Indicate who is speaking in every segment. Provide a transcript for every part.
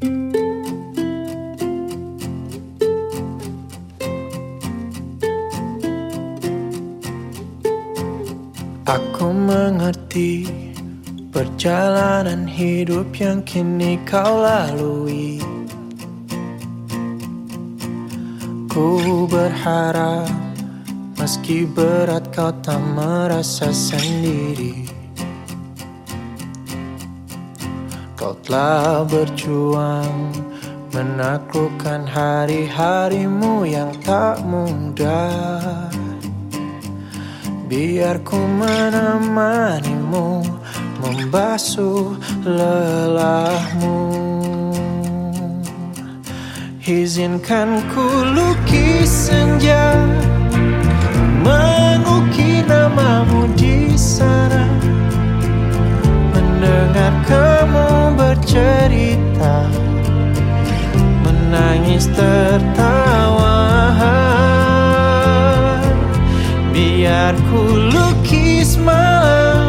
Speaker 1: Aku mengerti perjalanan hidup yang kini kau lalui. Ku berharap meski berat kau tak merasa sendiri. Kau telah berjuang menaklukkan hari-harimu yang tak mudah. Biar ku menemanimu, membasuh lelahmu. Izinkan ku lukis senja, mengukir namamu di sana. Mendengar kamu bercerita, menangis tertawa. Biar ku lukis malam,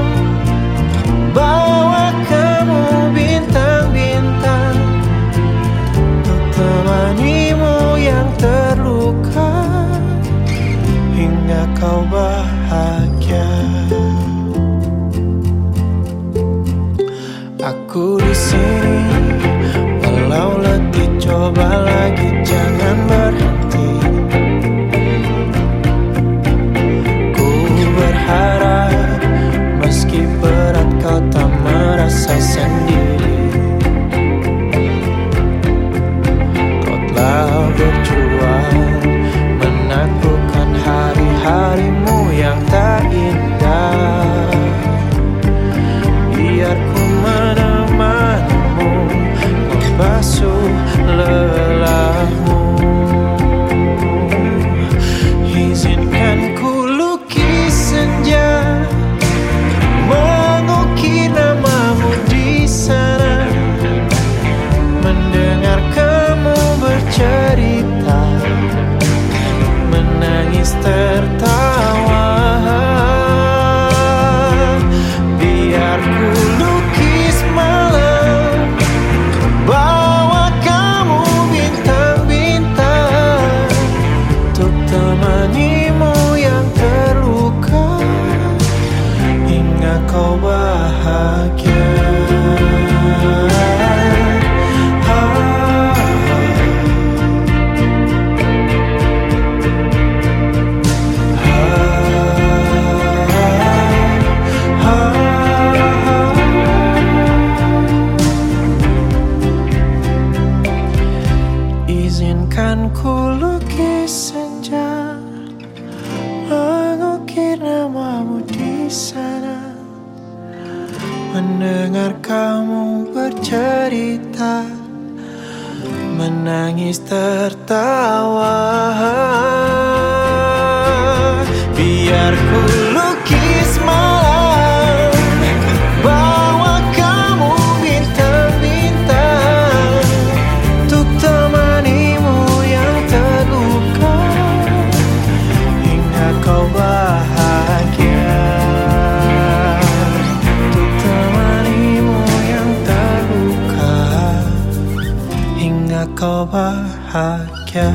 Speaker 1: bawa kamu bintang-bintang, untuk temanimu yang terluka hingga kau bahagia. Aku di sini, walau letih coba lagi, jangan berhenti. Harap meski berat kau tak merasa sendiri. Kau telah berjuang menaklukkan hari-harimu yang tak indah. Biar ku menemanimu, membasuh lelahmu. Izinkan ku senja, mengukir namamu di sana. Mendengar kamu bercerita, menangis tertawa. Biar ku lukis malam, bawa kamu bintang-bintang, untuk temanimu yang terluka hingga kau bahagia. Izinkan ku lukis senja, mengukir namamu di sana. Mendengar kamu bercerita, menangis tertawa. Biar ku lukis malam, bawa kamu bintang-bintang, untuk temanimu yang terluka hingga kau bahagia. Untuk temanimu yang terluka hingga kau bahagia.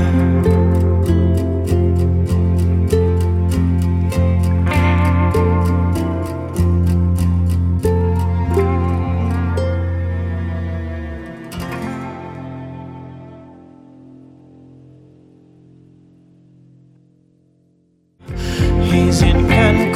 Speaker 1: Izinkan